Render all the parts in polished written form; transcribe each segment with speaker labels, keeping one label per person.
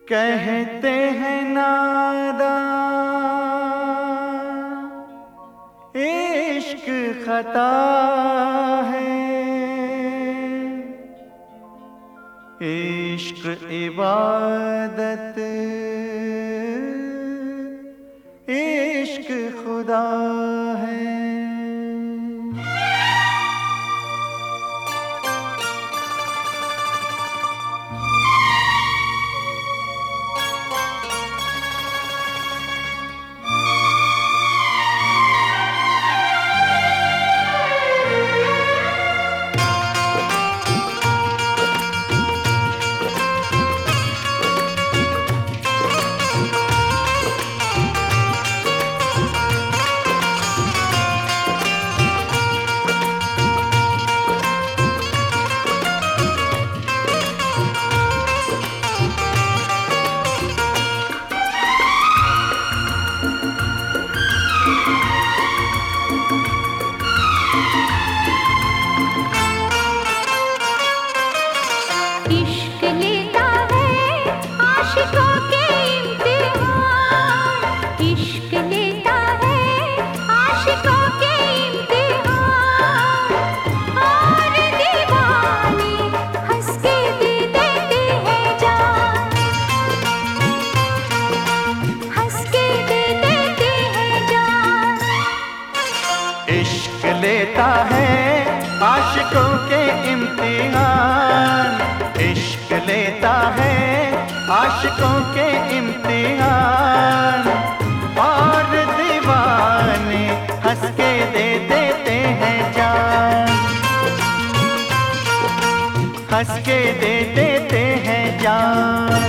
Speaker 1: कहते हैं नादां इश्क खता है, इश्क इबादत इश्क खुदा है। इश्क लेता है आशिकों के इम्तिहान, इश्क लेता है आशिकों के इम्तिहान, और दीवाने हंस के दे देते हैं जान, हंस के दे देते हैं जान।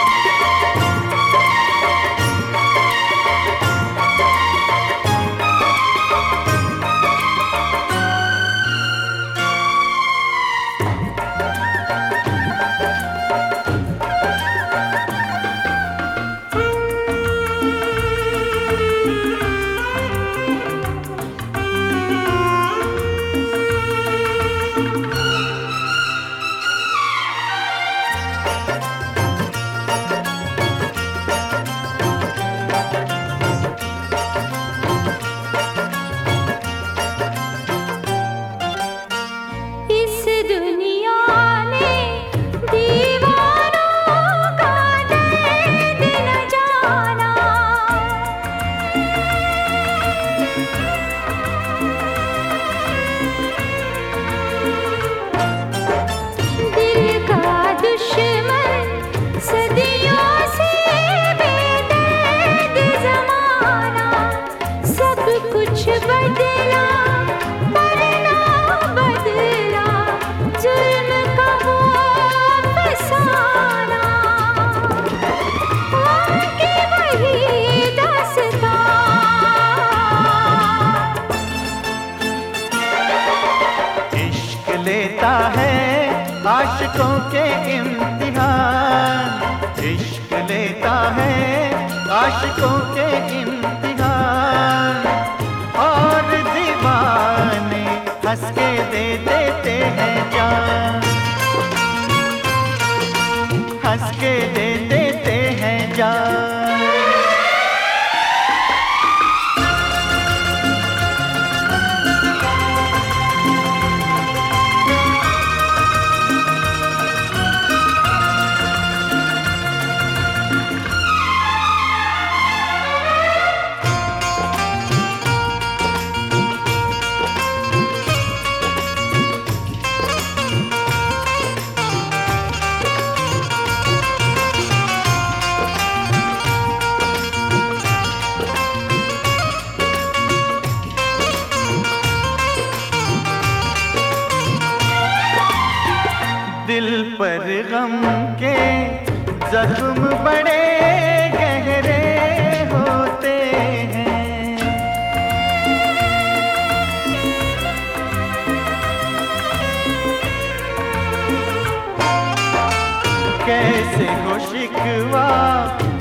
Speaker 1: लेता है आशिकों के इम्तिहान, इश्क लेता है आशिकों के इम्तिहान, और दीवाने हंस के दे देते हैं जान, हंस के दे देते हैं जान। दिल पर गम के जख्म बड़े गहरे होते हैं, कैसे हो शिकवा